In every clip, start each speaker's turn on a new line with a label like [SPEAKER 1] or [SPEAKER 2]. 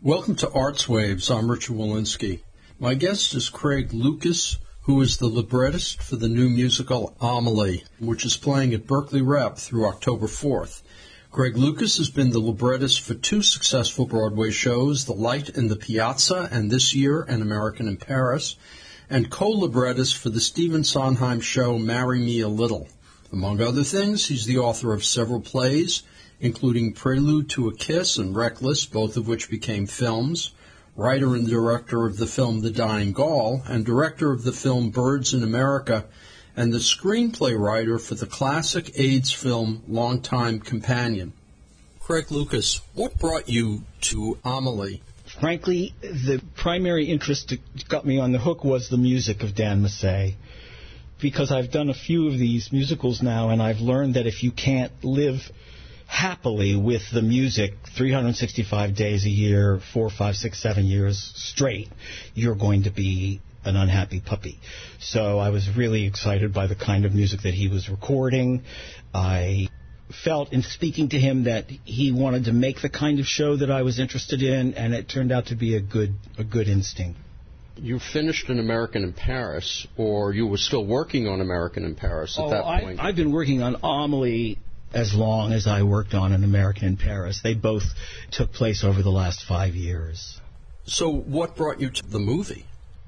[SPEAKER 1] Welcome to Arts Waves. I'm Richard Walensky. My guest is Craig Lucas, who is the librettist for the new musical Amelie, which is playing at Berkeley Rep through October 4th. Craig Lucas has been the librettist for two successful Broadway shows, The Light in the Piazza and this year, An American in Paris, and co-librettist for the Stephen Sondheim show Marry Me a Little. Among other things, he's the author of several plays, including Prelude to a Kiss and Reckless, both of which became films, writer and director of the film The Dying Gaul, and director of the film Birds in America, and the screenplay writer for the classic AIDS film Longtime Companion. Craig Lucas, what brought you to Amelie?
[SPEAKER 2] Frankly, the primary interest that got me on the hook was the music of Dan Massé, because I've done a few of these musicals now, and I've learned that if you can't live happily with the music 365 days a year, 4, 5, 6, 7 years straight, you're going to be an unhappy puppy. So I was really excited by the kind of music that he was recording. I felt in speaking to him that he wanted to make the kind of show that I was interested in, and it turned out to be a good instinct.
[SPEAKER 1] You finished An American in Paris, or you were still working on American in Paris at that point?
[SPEAKER 2] I've been working on Amelie as long as I worked on An American in Paris. They both took place over the last 5 years.
[SPEAKER 1] So what brought you to the movie?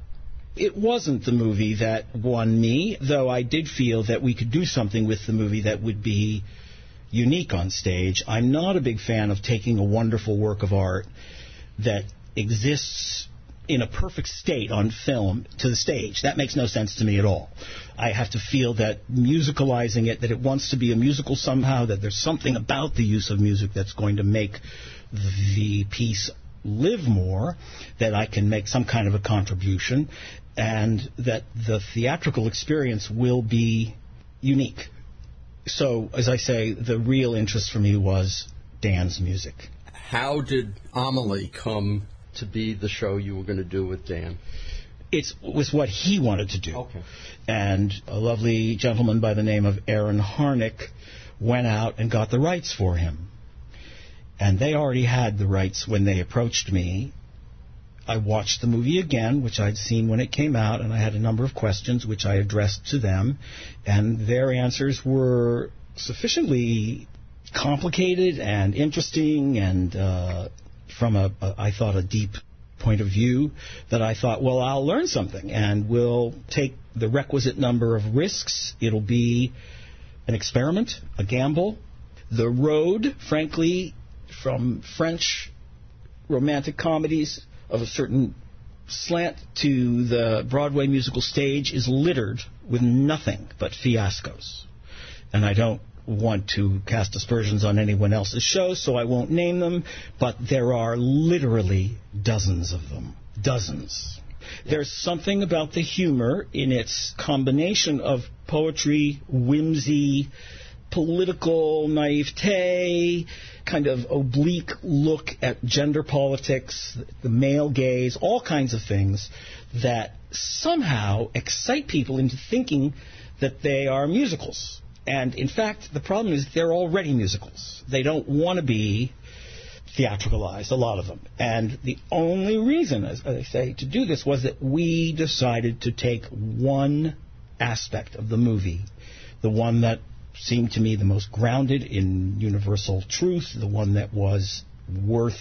[SPEAKER 2] It wasn't the movie that won me, though I did feel that we could do something with the movie that would be unique on stage. I'm not a big fan of taking a wonderful work of art that exists in a perfect state on film to the stage. That makes no sense to me at all. I have to feel that musicalizing it, that it wants to be a musical somehow, that there's something about the use of music that's going to make the piece live more, that I can make some kind of a contribution, and that the theatrical experience will be unique. So, as I say, the real interest for me was Dan's music.
[SPEAKER 1] How did Amelie come to be the show you were going to do with Dan?
[SPEAKER 2] It was what he wanted to do.
[SPEAKER 1] Okay.
[SPEAKER 2] And a lovely gentleman by the name of Aaron Harnick went out and got the rights for him. And they already had the rights when they approached me. I watched the movie again, which I'd seen when it came out, and I had a number of questions which I addressed to them, and their answers were sufficiently complicated and interesting and from I thought, a deep point of view, that I thought, well, I'll learn something, and we'll take the requisite number of risks. It'll be an experiment, a gamble. The road, frankly, from French romantic comedies of a certain slant to the Broadway musical stage is littered with nothing but fiascos. And I don't want to cast aspersions on anyone else's shows, so I won't name them, but there are literally dozens of them. Dozens. There's something about the humor in its combination of poetry, whimsy, political naivete, kind of oblique look at gender politics, the male gaze, all kinds of things that somehow excite people into thinking that they are musicals. And, in fact, the problem is they're already musicals. They don't want to be theatricalized, a lot of them. And the only reason, as I say, to do this was that we decided to take one aspect of the movie, the one that seemed to me the most grounded in universal truth, the one that was worth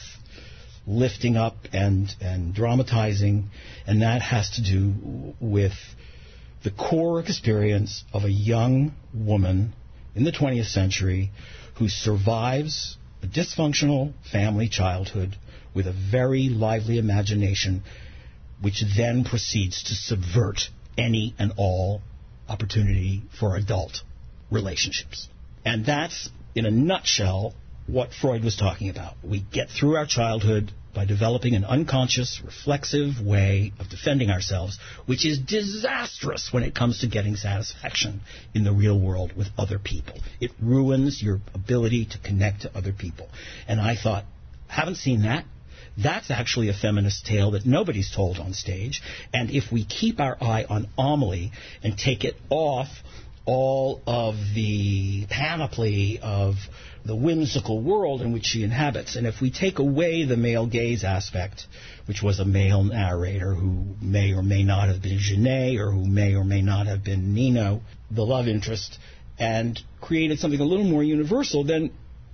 [SPEAKER 2] lifting up and dramatizing, and that has to do with the core experience of a young woman in the 20th century who survives a dysfunctional family childhood with a very lively imagination, which then proceeds to subvert any and all opportunity for adult relationships. And that's, in a nutshell, what Freud was talking about. We get through our childhood by developing an unconscious, reflexive way of defending ourselves, which is disastrous when it comes to getting satisfaction in the real world with other people. It ruins your ability to connect to other people. And I thought, haven't seen that. That's actually a feminist tale that nobody's told on stage. And if we keep our eye on Amelie and take it off all of the panoply of the whimsical world in which she inhabits. And if we take away the male gaze aspect, which was a male narrator who may or may not have been Genet, or who may or may not have been Nino, the love interest, and created something a little more universal, then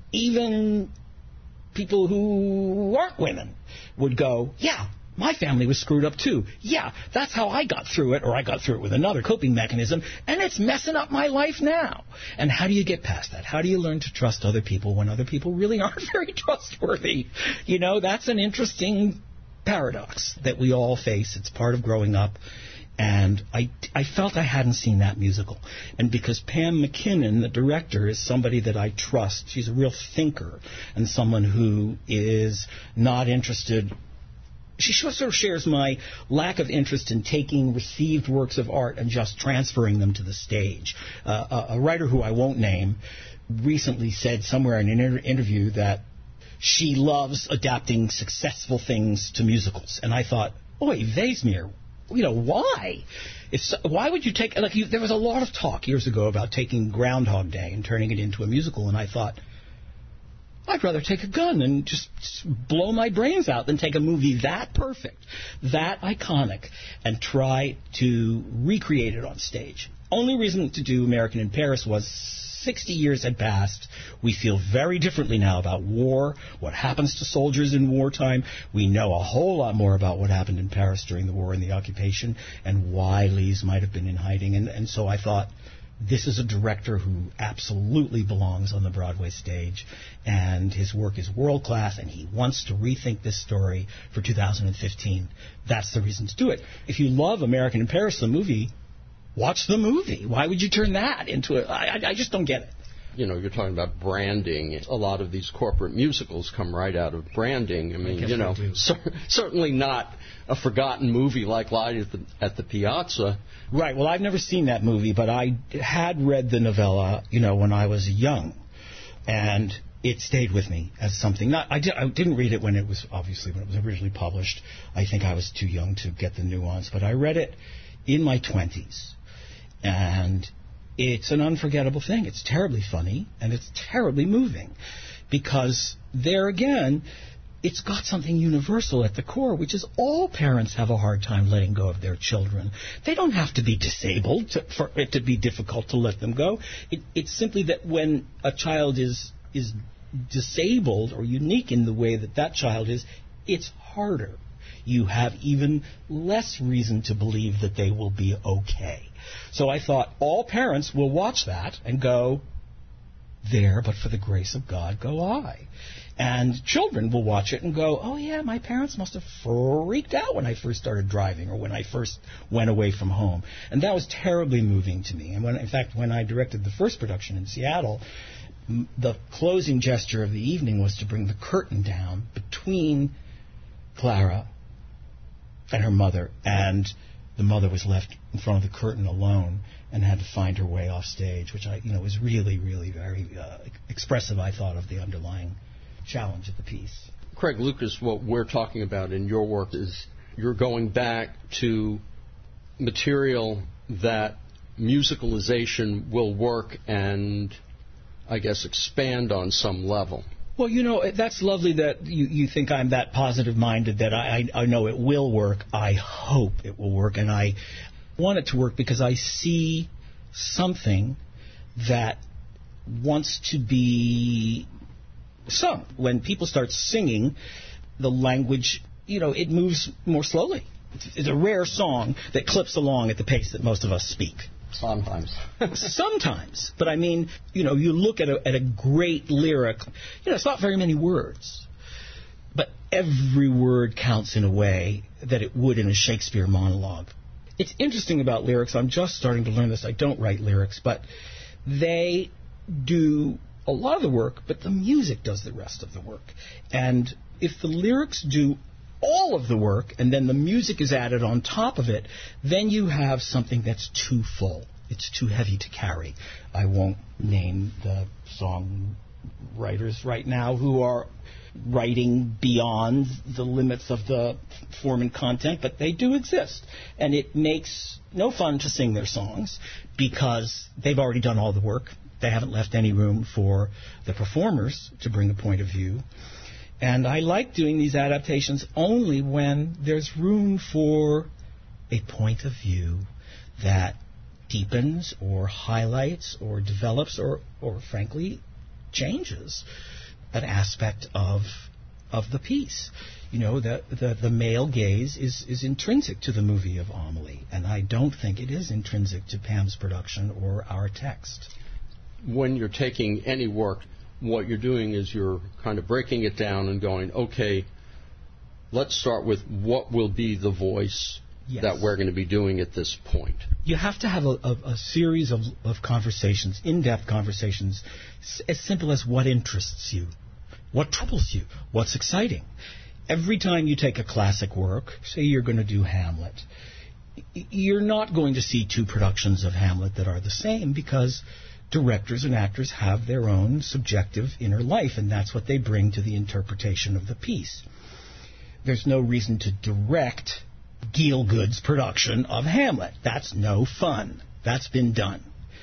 [SPEAKER 2] even people who aren't women would go, yeah, my family was screwed up too. Yeah, that's how I got through it, or I got through it with another coping mechanism, and it's messing up my life now. And how do you get past that? How do you learn to trust other people when other people really aren't very trustworthy? You know, that's an interesting paradox that we all face. It's part of growing up. And I felt I hadn't seen that musical. And because Pam McKinnon, the director, is somebody that I trust, she's a real thinker and someone who is not interested. She sort of shares my lack of interest in taking received works of art and just transferring them to the stage. A writer who I won't name recently said somewhere in an interview that she loves adapting successful things to musicals. And I thought, oy, Vesmir, you know, why? Why would you take, like, there was a lot of talk years ago about taking Groundhog Day and turning it into a musical, and I thought, I'd rather take a gun and just blow my brains out than take a movie that perfect, that iconic, and try to recreate it on stage. Only reason to do American in Paris was 60 years had passed. We feel very differently now about war, what happens to soldiers in wartime. We know a whole lot more about what happened in Paris during the war and the occupation and why Lise might have been in hiding. And so I thought, this is a director who absolutely belongs on the Broadway stage, and his work is world-class, and he wants to rethink this story for 2015. That's the reason to do it. If you love American in Paris, the movie, watch the movie. Why would you turn that into a... I just don't get it.
[SPEAKER 1] You know, you're talking about branding. A lot of these corporate musicals come right out of branding. I mean, you know, certainly not a forgotten movie like Light at the Piazza.
[SPEAKER 2] Right. Well, I've never seen that movie, but I had read the novella, you know, when I was young, and it stayed with me as something. I didn't read it when it was originally published. I think I was too young to get the nuance, but I read it in my 20s, and it's an unforgettable thing. It's terribly funny, and it's terribly moving, because there again, it's got something universal at the core, which is all parents have a hard time letting go of their children. They don't have to be disabled for it to be difficult to let them go. It's simply that when a child is disabled or unique in the way that child is, it's harder. You have even less reason to believe that they will be okay. So I thought all parents will watch that and go, there, but for the grace of God, go I. And children will watch it and go, oh, yeah, my parents must have freaked out when I first started driving or when I first went away from home. And that was terribly moving to me. And in fact, when I directed the first production in Seattle, the closing gesture of the evening was to bring the curtain down between Clara and her mother, and the mother was left in front of the curtain alone and had to find her way off stage, which was really, really very expressive, I thought, of the underlying challenge of the piece.
[SPEAKER 1] Craig Lucas, what we're talking about in your work is you're going back to material that musicalization will work and, I guess, expand on some level.
[SPEAKER 2] Well, that's lovely that you think I'm that positive-minded, that I know it will work. I hope it will work, and I want it to work because I see something that wants to be sung. When people start singing, the language, it moves more slowly. It's a rare song that clips along at the pace that most of us speak.
[SPEAKER 1] Sometimes.
[SPEAKER 2] Sometimes. But I mean, you look at a great lyric, it's not very many words. But every word counts in a way that it would in a Shakespeare monologue. It's interesting about lyrics. I'm just starting to learn this. I don't write lyrics, but they do a lot of the work, but the music does the rest of the work. And if the lyrics do all of the work, and then the music is added on top of it, then you have something that's too full. It's too heavy to carry. I won't name the song writers right now who are writing beyond the limits of the form and content, but they do exist. And it makes no fun to sing their songs because they've already done all the work. They haven't left any room for the performers to bring a point of view. And I like doing these adaptations only when there's room for a point of view that deepens or highlights or develops or frankly, changes an aspect of the piece. You know, the male gaze is intrinsic to the movie of Amelie, and I don't think it is intrinsic to Pam's production or our text.
[SPEAKER 1] When you're taking any work, what you're doing is you're kind of breaking it down and going, okay, let's start with what will be the voice that we're going to be doing at this point.
[SPEAKER 2] You have to have a series of conversations, in-depth conversations, as simple as what interests you, what troubles you, what's exciting. Every time you take a classic work, say you're going to do Hamlet, you're not going to see two productions of Hamlet that are the same because directors and actors have their own subjective inner life, and that's what they bring to the interpretation of the piece. There's no reason to direct Gielgud's production of Hamlet. That's no fun. That's been done.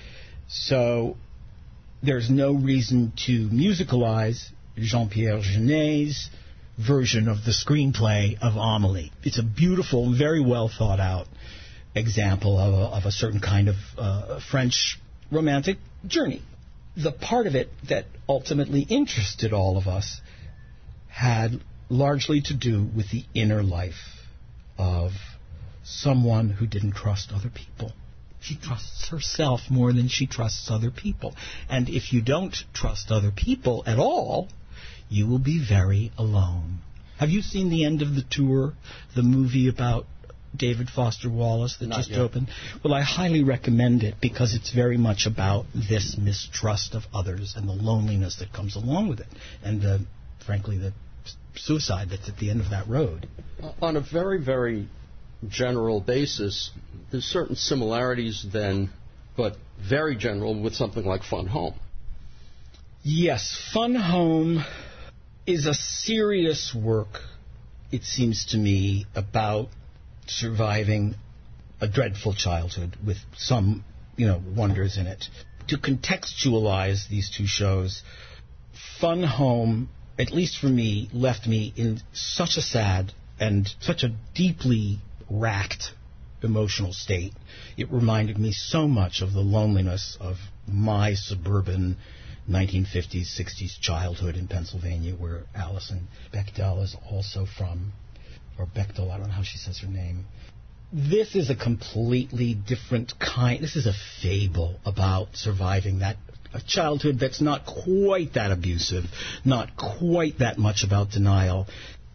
[SPEAKER 2] So there's no reason to musicalize Jean-Pierre Genet's version of the screenplay of Amelie. It's a beautiful, very well thought out example of a certain kind of French romantic journey. The part of it that ultimately interested all of us had largely to do with the inner life of someone who didn't trust other people. She trusts herself more than she trusts other people. And if you don't trust other people at all, you will be very alone. Have you seen the end of the tour, the movie about David Foster Wallace that just opened? Well, I highly recommend it because it's very much about this mistrust of others and the loneliness that comes along with it. And, frankly, the suicide that's at the end of that road.
[SPEAKER 1] On a very, very general basis, there's certain similarities then, but very general with something like Fun Home.
[SPEAKER 2] Yes, Fun Home is a serious work, it seems to me, about surviving a dreadful childhood with some, wonders in it. To contextualize these two shows, Fun Home, at least for me, left me in such a sad and such a deeply racked emotional state. It reminded me so much of the loneliness of my suburban 1950s, 60s childhood in Pennsylvania, where Alison Bechdel is also from, or Bechtel, I don't know how she says her name. This is a completely different kind. This is a fable about surviving that a childhood that's not quite that abusive, not quite that much about denial.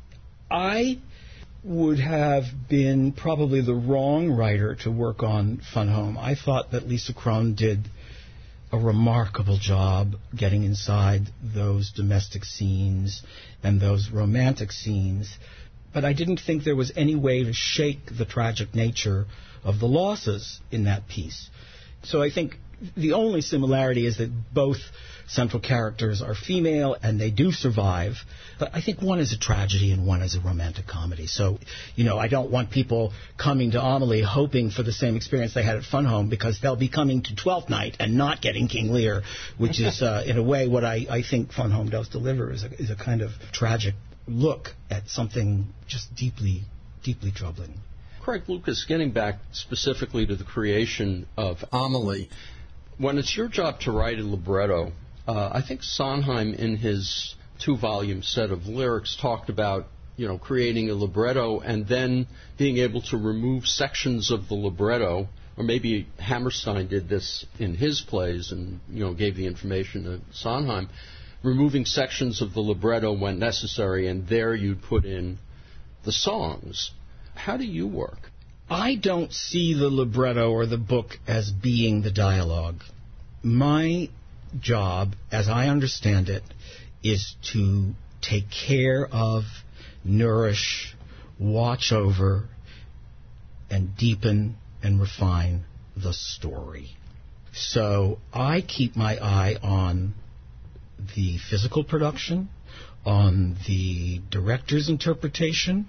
[SPEAKER 2] I would have been probably the wrong writer to work on Fun Home. I thought that Lisa Kron did a remarkable job getting inside those domestic scenes and those romantic scenes, but I didn't think there was any way to shake the tragic nature of the losses in that piece. So I think the only similarity is that both central characters are female and they do survive, but I think one is a tragedy and one is a romantic comedy. So, I don't want people coming to Amelie hoping for the same experience they had at Fun Home, because they'll be coming to Twelfth Night and not getting King Lear, which is, in a way, what I think Fun Home does deliver is a kind of tragic look at something just deeply, deeply troubling.
[SPEAKER 1] Craig Lucas, getting back specifically to the creation of Amelie, when it's your job to write a libretto, I think Sondheim, in his 2-volume set of lyrics, talked about, creating a libretto and then being able to remove sections of the libretto, or maybe Hammerstein did this in his plays and, gave the information to Sondheim, removing sections of the libretto when necessary, and there you'd put in the songs. How do you work?
[SPEAKER 2] I don't see the libretto or the book as being the dialogue. My job, as I understand it, is to take care of, nourish, watch over, and deepen and refine the story. So I keep my eye on the physical production, on the director's interpretation,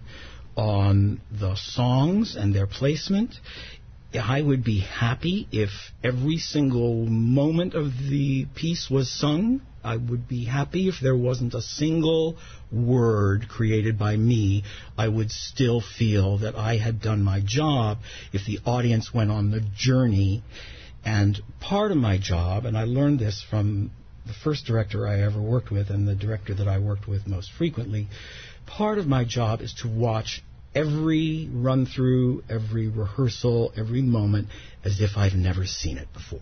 [SPEAKER 2] on the songs and their placement. I would be happy if every single moment of the piece was sung. I would be happy if there wasn't a single word created by me. I would still feel that I had done my job if the audience went on the journey. And part of my job, and I learned this from the first director I ever worked with and the director that I worked with most frequently, part of my job is to watch every run-through, every rehearsal, every moment as if I've never seen it before.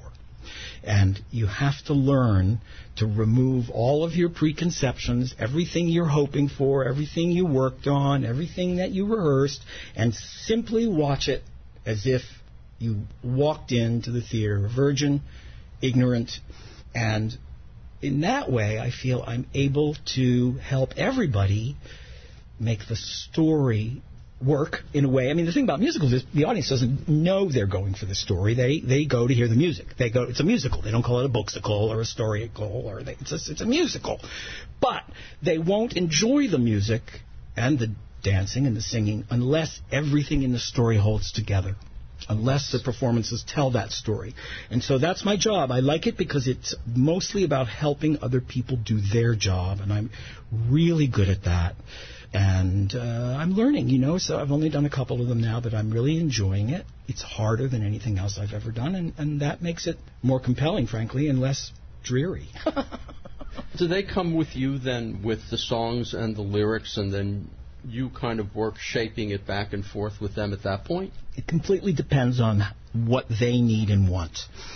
[SPEAKER 2] And you have to learn to remove all of your preconceptions, everything you're hoping for, everything you worked on, everything that you rehearsed, and simply watch it as if you walked into the theater a virgin, ignorant, and in that way I feel I'm able to help everybody make the story work in a way. I mean, the thing about musicals is the audience doesn't know they're going for the story. They go to hear the music. It's a musical. They don't call it a booksicle or a storycle, or it's a musical. But they won't enjoy the music and the dancing and the singing unless everything in the story holds together, unless the performances tell that story. And so that's my job. I like it because it's mostly about helping other people do their job, and I'm really good at that. And I'm learning, so I've only done a couple of them now, but I'm really enjoying it. It's harder than anything else I've ever done, and that makes it more compelling, frankly, and less dreary.
[SPEAKER 1] Do they come with you then with the songs and the lyrics, and then you kind of work shaping it back and forth with them at that point?
[SPEAKER 2] It completely depends on what they need and want.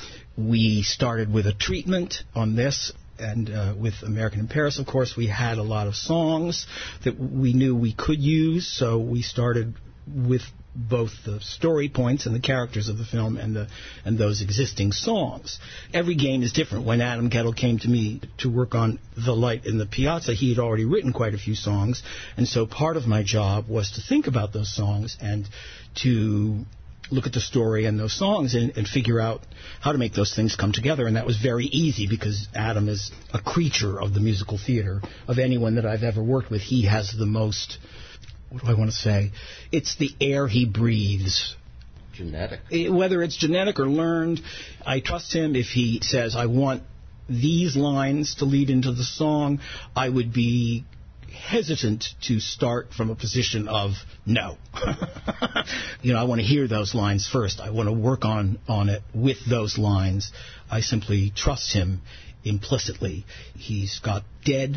[SPEAKER 2] We started with a treatment on this. And with American in Paris, of course, we had a lot of songs that we knew we could use, so we started with both the story points and the characters of the film and those existing songs. Every game is different. When Adam Kettle came to me to work on The Light in the Piazza, he had already written quite a few songs, and so part of my job was to think about those songs and to look at the story and those songs and figure out how to make those things come together. And that was very easy because Adam is a creature of the musical theater. Of anyone that I've ever worked with, he has the most, what do I want to say? It's the air he breathes.
[SPEAKER 1] Genetic.
[SPEAKER 2] Whether it's genetic or learned, I trust him. If he says, I want these lines to lead into the song, I would be hesitant to start from a position of no. I want to hear those lines first. I want to work on it with those lines. I simply trust him implicitly. He's got dead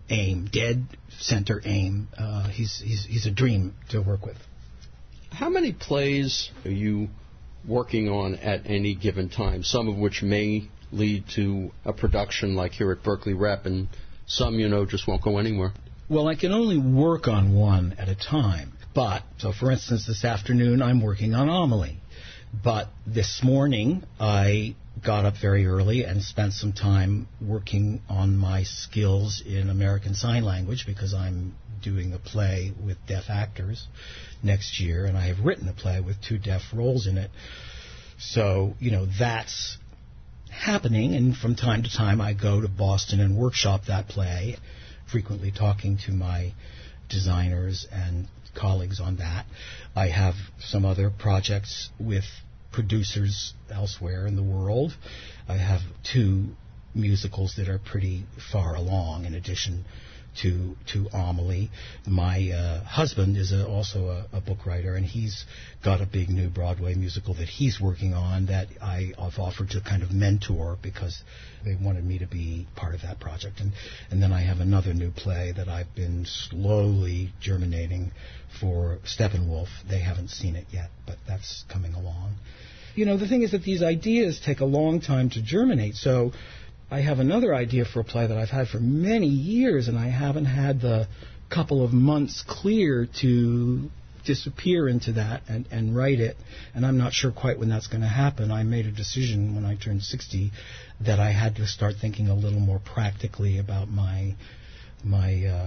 [SPEAKER 2] center aim. He's a dream to work with.
[SPEAKER 1] How many plays are you working on at any given time, some of which may lead to a production like here at Berkeley Rep, and some, just won't go anywhere?
[SPEAKER 2] Well, I can only work on one at a time. So for instance, this afternoon I'm working on Amelie. But this morning I got up very early and spent some time working on my skills in American Sign Language because I'm doing a play with deaf actors next year, and I have written a play with 2 deaf roles in it. So, that's happening, and from time to time I go to Boston and workshop that play, frequently talking to my designers and colleagues on that. I have some other projects with producers elsewhere in the world. I have 2 musicals that are pretty far along in addition to Amelie. My husband is also a book writer, and he's got a big new Broadway musical that he's working on that I've offered to kind of mentor because they wanted me to be part of that project. And then I have another new play that I've been slowly germinating for Steppenwolf. They haven't seen it yet, but that's coming along. The thing is that these ideas take a long time to germinate, so I have another idea for a play that I've had for many years, and I haven't had the couple of months clear to disappear into that and write it, and I'm not sure quite when that's going to happen. I made a decision when I turned 60 that I had to start thinking a little more practically about my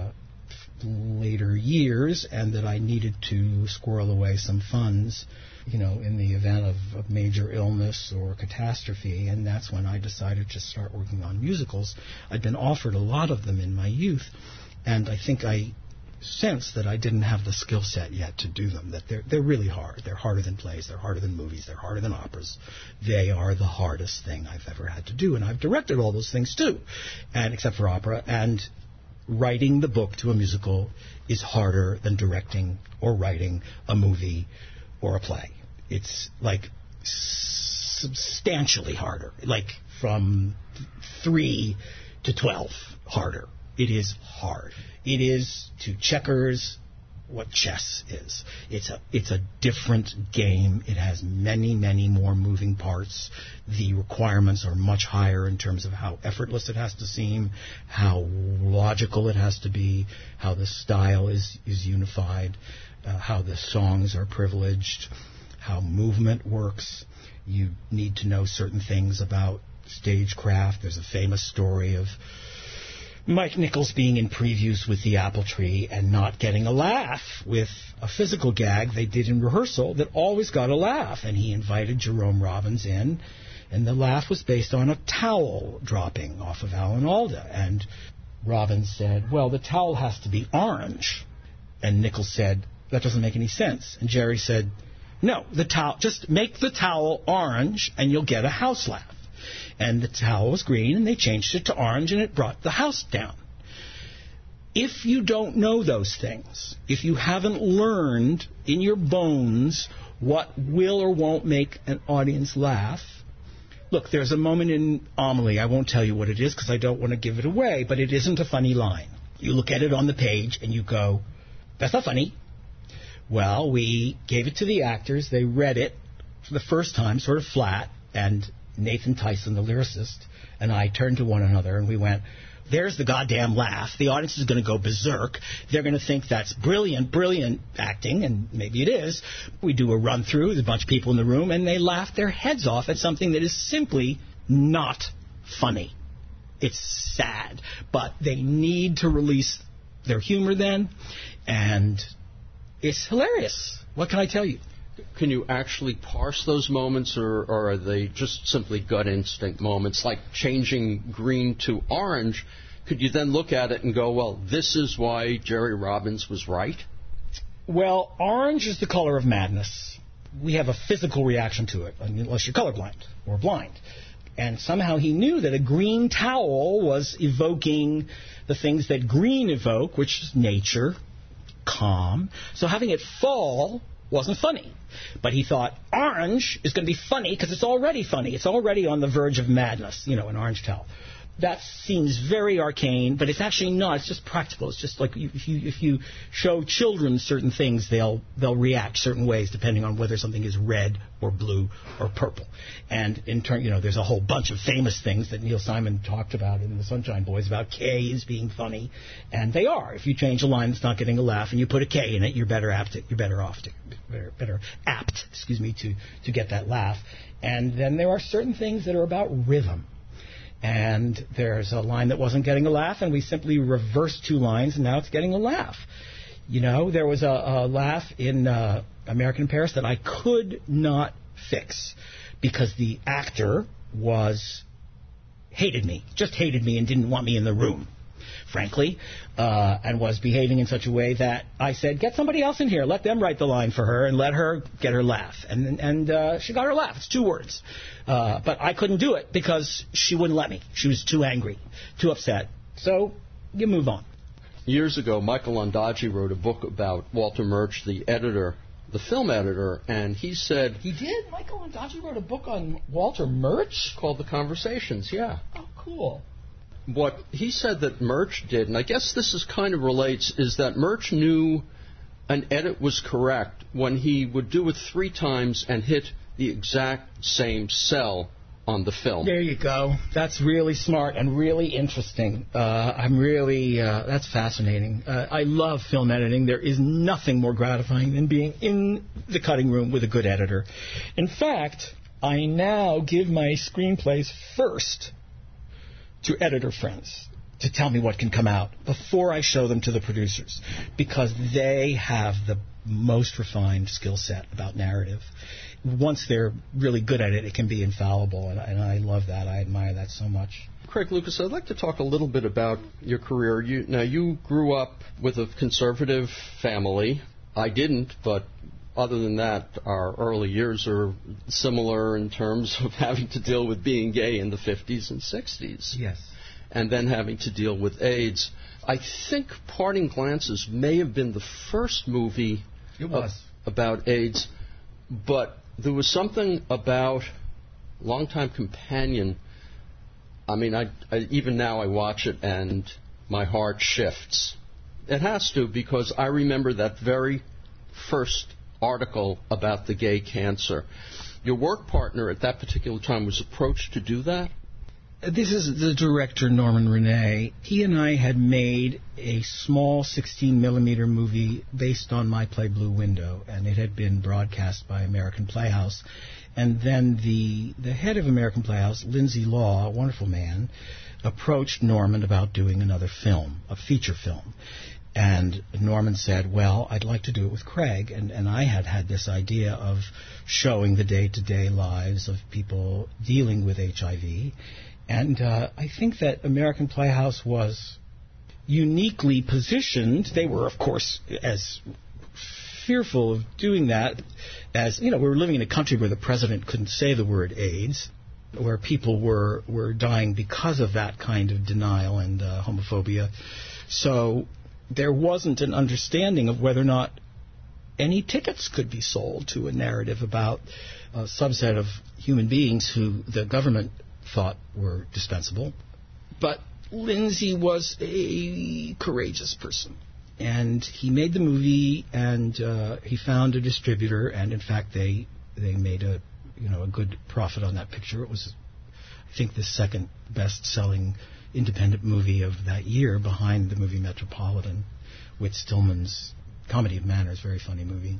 [SPEAKER 2] later years, and that I needed to squirrel away some funds, in the event of a major illness or catastrophe, and that's when I decided to start working on musicals. I'd been offered a lot of them in my youth, and I think I sensed that I didn't have the skill set yet to do them, that they're really hard. They're harder than plays, they're harder than movies, they're harder than operas. They are the hardest thing I've ever had to do, and I've directed all those things too, and except for opera, and writing the book to a musical is harder than directing or writing a movie or a play. It's like substantially harder, like from 3 to 12 harder. It is hard. It is to checkers what chess is. It's a different game. It has many, many more moving parts. The requirements are much higher in terms of how effortless it has to seem, how logical it has to be, how the style is unified, how the songs are privileged, how movement works. You need to know certain things about stagecraft. There's a famous story of Mike Nichols being in previews with the Apple Tree and not getting a laugh with a physical gag they did in rehearsal that always got a laugh. And he invited Jerome Robbins in, and the laugh was based on a towel dropping off of Alan Alda. And Robbins said, well, the towel has to be orange. And Nichols said, that doesn't make any sense. And Jerry said, no, the towel, just make the towel orange and you'll get a house laugh. And the towel was green, and they changed it to orange, and it brought the house down. If you don't know those things, if you haven't learned in your bones what will or won't make an audience laugh, look, there's a moment in Amelie, I won't tell you what it is because I don't want to give it away, but it isn't a funny line. You look at it on the page, and you go, that's not funny. Well, we gave it to the actors. They read it for the first time, sort of flat, and Nathan Tyson, the lyricist, and I turned to one another, and we went, there's the goddamn laugh. The audience is going to go berserk. They're going to think that's brilliant, brilliant acting, and maybe it is. We do a run-through. There's a bunch of people in the room, and they laugh their heads off at something that is simply not funny. It's sad, but they need to release their humor then, and it's hilarious. What can I tell you?
[SPEAKER 1] Can you actually parse those moments, or are they just simply gut instinct moments, like changing green to orange? Could you then look at it and go, well, this is why Jerry Robbins was right?
[SPEAKER 2] Well, orange is the color of madness. We have a physical reaction to it, unless you're colorblind or blind. And somehow he knew that a green towel was evoking the things that green evoke, which is nature, calm. So having it fall wasn't funny. But he thought orange is going to be funny because it's already funny. It's already on the verge of madness, an orange towel. That seems very arcane, but it's actually not. It's just practical. It's just like if you show children certain things, they'll react certain ways depending on whether something is red or blue or purple. And in turn, there's a whole bunch of famous things that Neil Simon talked about in the Sunshine Boys about K as being funny, and they are. If you change a line that's not getting a laugh and you put a K in it, you're better apt to get that laugh. And then there are certain things that are about rhythm. And there's a line that wasn't getting a laugh, and we simply reversed 2 lines, and now it's getting a laugh. There was a laugh in American in Paris that I could not fix because the actor hated me and didn't want me in the room, frankly, and was behaving in such a way that I said, get somebody else in here, let them write the line for her, and let her get her laugh. And she got her laugh. It's 2 words. But I couldn't do it because she wouldn't let me. She was too angry, too upset. So you move on.
[SPEAKER 1] Years ago, Michael Ondaatje wrote a book about Walter Murch, the editor, the film editor, and he said...
[SPEAKER 2] He did? Michael Ondaatje wrote a book on Walter Murch?
[SPEAKER 1] Called The Conversations, yeah.
[SPEAKER 2] Oh, cool.
[SPEAKER 1] What he said that Murch did, and I guess this kind of relates, is that Murch knew an edit was correct when he would do it 3 times and hit the exact same cell on the film.
[SPEAKER 2] There you go. That's really smart and really interesting. That's fascinating. I love film editing. There is nothing more gratifying than being in the cutting room with a good editor. In fact, I now give my screenplays first to editor friends. to tell me what can come out before I show them to the producers, because they have the most refined skill set about narrative. Once they're really good at it, it can be infallible, and I love that. I admire that so much.
[SPEAKER 1] Craig Lucas, I'd like to talk a little bit about your career. You grew up with a conservative family. I didn't, but other than that, our early years are similar in terms of having to deal with being gay in the 50s and 60s.
[SPEAKER 2] Yes.
[SPEAKER 1] And then having to deal with AIDS. I think Parting Glances may have been the first movie about AIDS, but there was something about Longtime Companion. I mean, even now I watch it and my heart shifts. It has to, because I remember that very first article about the gay cancer. Your work partner at that particular time was approached to do that?
[SPEAKER 2] This is the director, Norman Renee. He and I had made a small 16-millimeter movie based on my play Blue Window, and it had been broadcast by American Playhouse. And then the head of American Playhouse, Lindsay Law, a wonderful man, approached Norman about doing another film, a feature film. And Norman said, well, I'd like to do it with Craig. And I had this idea of showing the day-to-day lives of people dealing with HIV. And I think that American Playhouse was uniquely positioned. They were, of course, as fearful of doing that as, we were living in a country where the president couldn't say the word AIDS, where people were dying because of that kind of denial and homophobia. So there wasn't an understanding of whether or not any tickets could be sold to a narrative about a subset of human beings who the government thought were dispensable. But Lindsay was a courageous person, and he made the movie, and he found a distributor, and in fact they made a good profit on that picture. It was, I think, the second best-selling independent movie of that year, behind the movie Metropolitan, with Stillman's Comedy of Manners, very funny movie.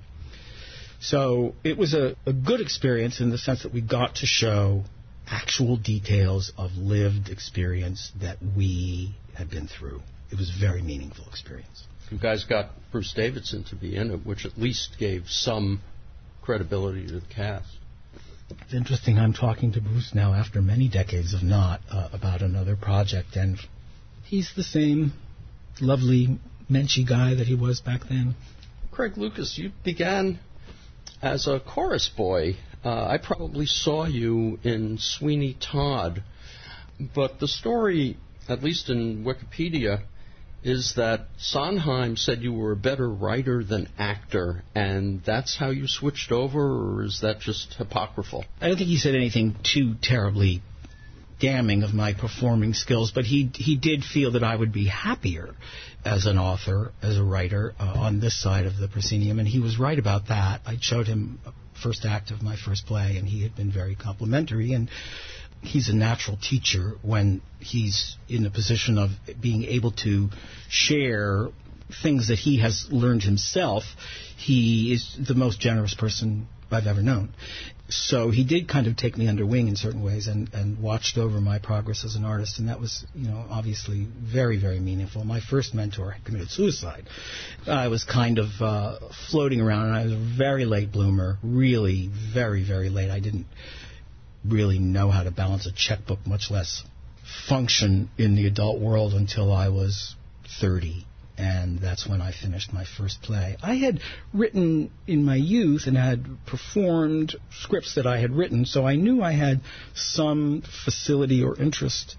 [SPEAKER 2] So it was a good experience in the sense that we got to show actual details of lived experience that we had been through. It was a very meaningful experience.
[SPEAKER 1] You guys got Bruce Davidson to be in it, which at least gave some credibility to the cast.
[SPEAKER 2] It's interesting, I'm talking to Bruce now after many decades of not about another project, and he's the same lovely, menschy guy that he was back then.
[SPEAKER 1] Craig Lucas, you began as a chorus boy. I probably saw you in Sweeney Todd, but the story, at least in Wikipedia, is that Sondheim said you were a better writer than actor, and that's how you switched over, or is that just apocryphal?
[SPEAKER 2] I don't think he said anything too terribly damning of my performing skills, but he did feel that I would be happier as an author, as a writer, on this side of the proscenium, and he was right about that. I showed him a first act of my first play, and he had been very complimentary, and he's a natural teacher when he's in a position of being able to share things that he has learned himself. He is the most generous person I've ever known. So he did kind of take me under wing in certain ways and watched over my progress as an artist, and that was, obviously very, very meaningful. My first mentor had committed suicide. I was kind of floating around, and I was a very late bloomer, really very, very late. I didn't really know how to balance a checkbook, much less function in the adult world, until I was 30. And that's when I finished my first play. I had written in my youth and had performed scripts that I had written, so I knew I had some facility or interest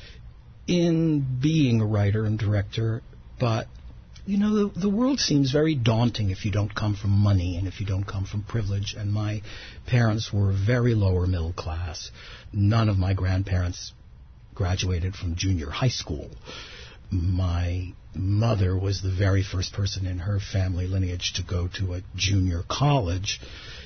[SPEAKER 2] in being a writer and director. But, the world seems very daunting if you don't come from money and if you don't come from privilege. And my parents were very lower middle class. None of my grandparents graduated from junior high school. My mother was the very first person in her family lineage to go to a junior college.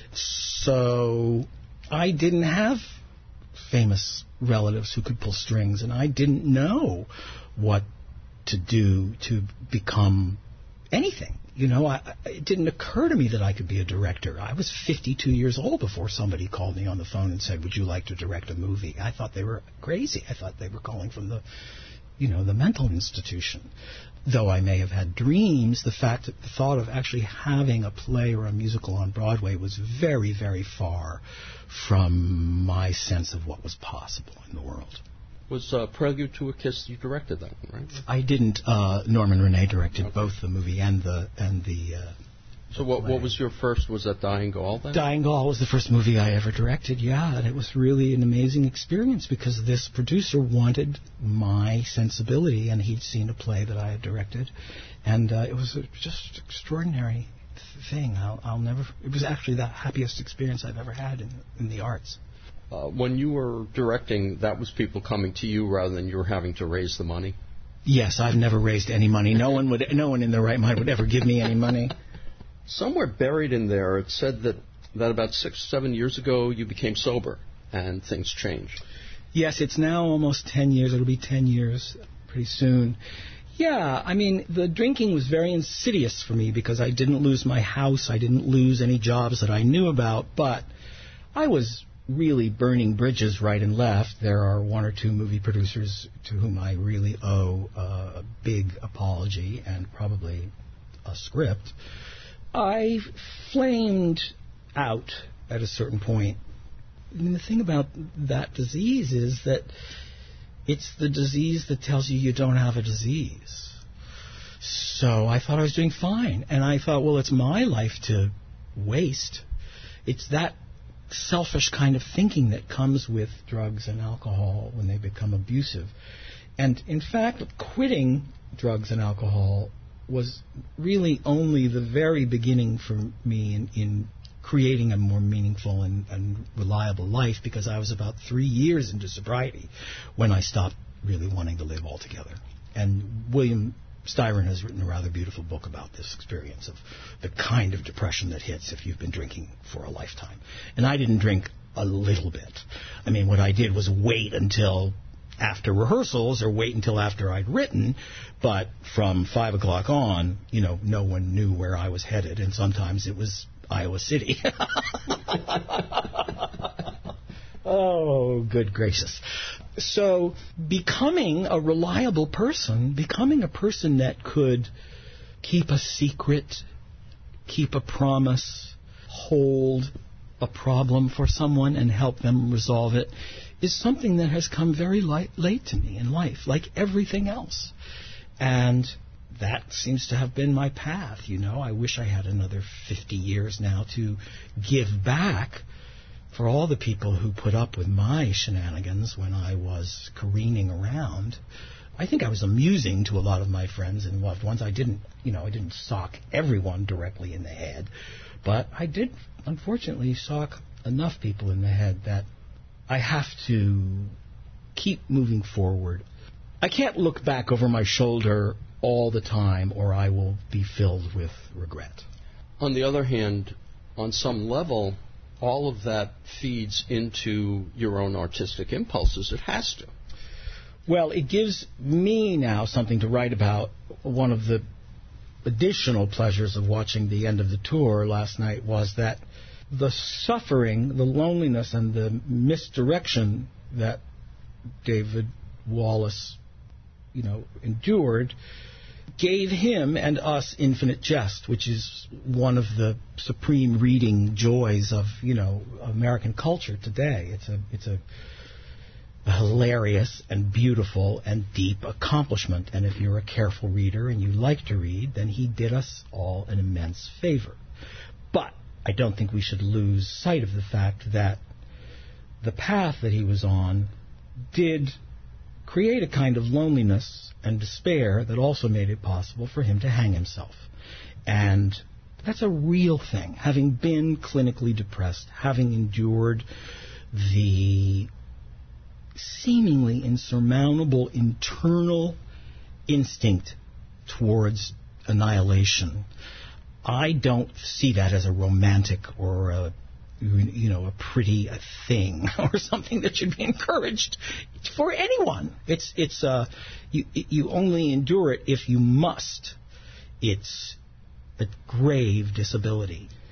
[SPEAKER 2] So I didn't have famous relatives who could pull strings, and I didn't know what to do to become anything. It didn't occur to me that I could be a director. I was 52 years old before somebody called me on the phone and said, would you like to direct a movie? I thought they were crazy. I thought they were calling from the the mental institution. Though I may have had dreams, the thought of actually having a play or a musical on Broadway was very, very far from my sense of what was possible in the world.
[SPEAKER 1] Was Prelude to a Kiss, you directed that one, right?
[SPEAKER 2] I didn't. Norman Renee directed both the movie and the
[SPEAKER 1] So what was your first? Was that Dying Gaul then?
[SPEAKER 2] Dying Gaul was the first movie I ever directed, yeah, and it was really an amazing experience because this producer wanted my sensibility, and he'd seen a play that I had directed, and it was just extraordinary thing. I'll never. It was actually the happiest experience I've ever had in the arts.
[SPEAKER 1] When you were directing, that was people coming to you rather than you were having to raise the money?
[SPEAKER 2] Yes, I've never raised any money. No one in their right mind would ever give me any money.
[SPEAKER 1] Somewhere buried in there, it said that about 6 or 7 years ago you became sober and things changed.
[SPEAKER 2] Yes, it's now almost 10 years. It'll be 10 years pretty soon. Yeah, I mean, the drinking was very insidious for me because I didn't lose my house. I didn't lose any jobs that I knew about, but I was really burning bridges right and left. There are 1 or 2 movie producers to whom I really owe a big apology and probably a script. I flamed out at a certain point. I mean, the thing about that disease is that it's the disease that tells you don't have a disease. So I thought I was doing fine. And I thought, well, it's my life to waste. It's that selfish kind of thinking that comes with drugs and alcohol when they become abusive. And in fact, quitting drugs and alcohol was really only the very beginning for me in creating a more meaningful and reliable life, because I was about 3 years into sobriety when I stopped really wanting to live altogether. And William Styron has written a rather beautiful book about this experience of the kind of depression that hits if you've been drinking for a lifetime. And I didn't drink a little bit. I mean, what I did was wait until after rehearsals or wait until after I'd written, but from 5 o'clock on, no one knew where I was headed, and sometimes it was Iowa City. Oh, good gracious. So becoming a reliable person, becoming a person that could keep a secret, keep a promise, hold a problem for someone and help them resolve it, is something that has come very late to me in life, like everything else. And that seems to have been my path, I wish I had another 50 years now to give back for all the people who put up with my shenanigans when I was careening around. I think I was amusing to a lot of my friends and loved ones. I didn't sock everyone directly in the head, but I did, unfortunately, sock enough people in the head that I have to keep moving forward. I can't look back over my shoulder all the time, or I will be filled with regret.
[SPEAKER 1] On the other hand, on some level, all of that feeds into your own artistic impulses. It has to.
[SPEAKER 2] Well, it gives me now something to write about. One of the additional pleasures of watching the end of the tour last night was that the suffering, the loneliness, and the misdirection that David Wallace, endured gave him and us infinite jest, which is one of the supreme reading joys of, American culture today. It's a hilarious and beautiful and deep accomplishment. And if you're a careful reader and you like to read, then he did us all an immense favor. But I don't think we should lose sight of the fact that the path that he was on did create a kind of loneliness and despair that also made it possible for him to hang himself. And that's a real thing. Having been clinically depressed, having endured the seemingly insurmountable internal instinct towards annihilation, I don't see that as a romantic or a pretty thing or something that should be encouraged for anyone. You only endure it if you must. It's a grave disability. Of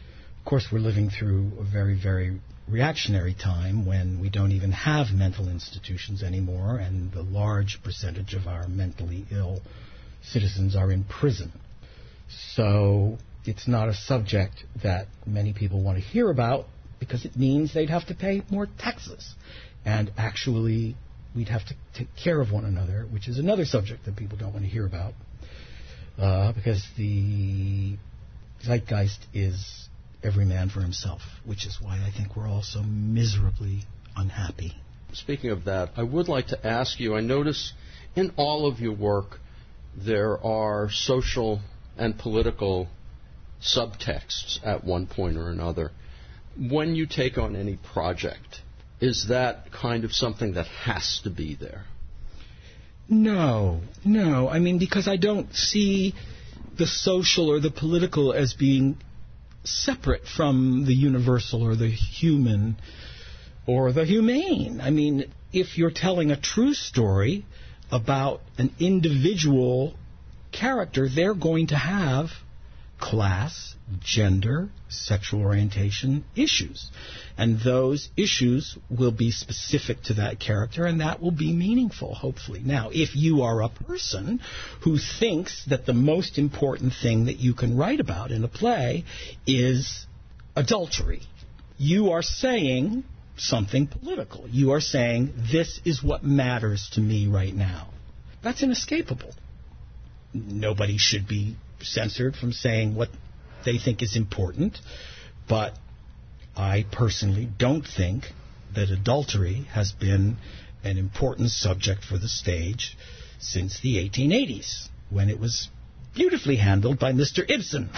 [SPEAKER 2] course, we're living through a very, very reactionary time when we don't even have mental institutions anymore, and the large percentage of our mentally ill citizens are in prison. So it's not a subject that many people want to hear about because it means they'd have to pay more taxes. And actually, we'd have to take care of one another, which is another subject that people don't want to hear about because the zeitgeist is every man for himself, which is why I think we're all so miserably unhappy.
[SPEAKER 1] Speaking of that, I would like to ask you, I notice in all of your work there are social and political subtexts at one point or another. When you take on any project, is that kind of something that has to be there?
[SPEAKER 2] No. I mean, because I don't see the social or the political as being separate from the universal or the human or the humane. I mean, if you're telling a true story about an individual character, they're going to have class, gender, sexual orientation issues. And those issues will be specific to that character, and that will be meaningful, hopefully. Now, if you are a person who thinks that the most important thing that you can write about in a play is adultery, you are saying something political. You are saying, this is what matters to me right now. That's inescapable. Nobody should be censored from saying what they think is important, but I personally don't think that adultery has been an important subject for the stage since the 1880s, when it was beautifully handled by Mr. Ibsen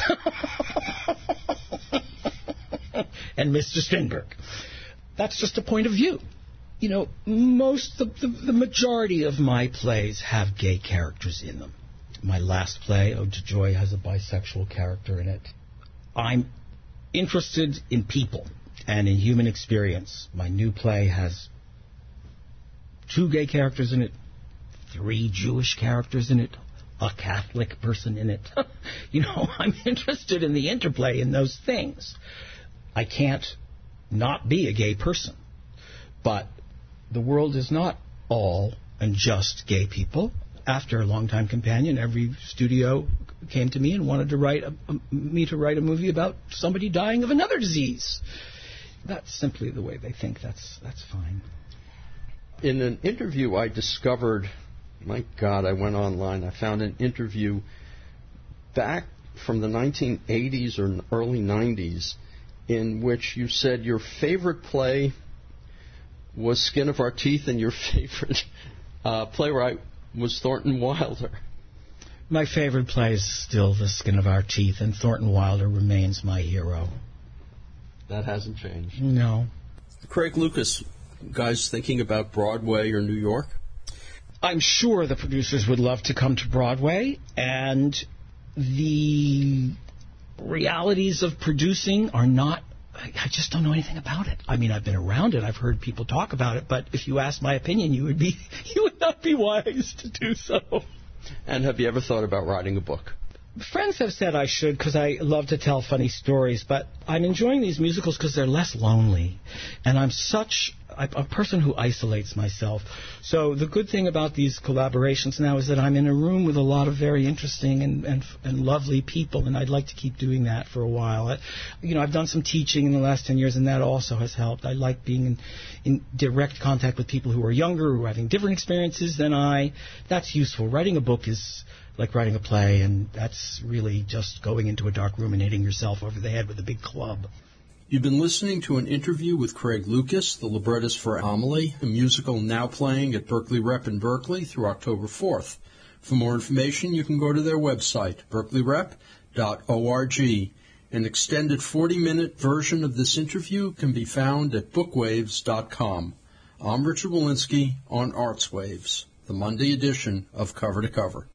[SPEAKER 2] and Mr. Strindberg. That's just a point of view. You know, the majority of my plays have gay characters in them. My last play, Ode to Joy, has a bisexual character in it. I'm interested in people and in human experience. My new play has 2 gay characters in it, 3 Jewish characters in it, a Catholic person in it. You know, I'm interested in the interplay in those things. I can't not be a gay person. But the world is not all and just gay people. After a longtime companion, every studio came to me and wanted to write me to write a movie about somebody dying of another disease. That's simply the way they think. That's fine.
[SPEAKER 1] In an interview I discovered, my God, I went online, I found an interview back from the 1980s or early 90s in which you said your favorite play was Skin of Our Teeth and your favorite playwright was Thornton Wilder.
[SPEAKER 2] My favorite play is still The Skin of Our Teeth, and Thornton Wilder remains my hero.
[SPEAKER 1] That hasn't changed.
[SPEAKER 2] No.
[SPEAKER 1] Craig Lucas, guys thinking about Broadway or New York?
[SPEAKER 2] I'm sure the producers would love to come to Broadway, and the realities of producing are not, I just don't know anything about it. I mean, I've been around it. I've heard people talk about it. But if you ask my opinion, you would not be wise to do so.
[SPEAKER 1] And have you ever thought about writing a book?
[SPEAKER 2] Friends have said I should because I love to tell funny stories. But I'm enjoying these musicals because they're less lonely. And I'm a person who isolates myself. So the good thing about these collaborations now is that I'm in a room with a lot of very interesting and lovely people, and I'd like to keep doing that for a while. I've done some teaching in the last 10 years, and that also has helped. I like being in direct contact with people who are younger, who are having different experiences than I. That's useful. Writing a book is like writing a play, and that's really just going into a dark room and hitting yourself over the head with a big club.
[SPEAKER 1] You've been listening to an interview with Craig Lucas, the librettist for Amelie, a musical now playing at Berkeley Rep in Berkeley through October 4th. For more information, you can go to their website, berkeleyrep.org. An extended 40-minute version of this interview can be found at bookwaves.com. I'm Richard Walensky on Arts Waves, the Monday edition of Cover to Cover.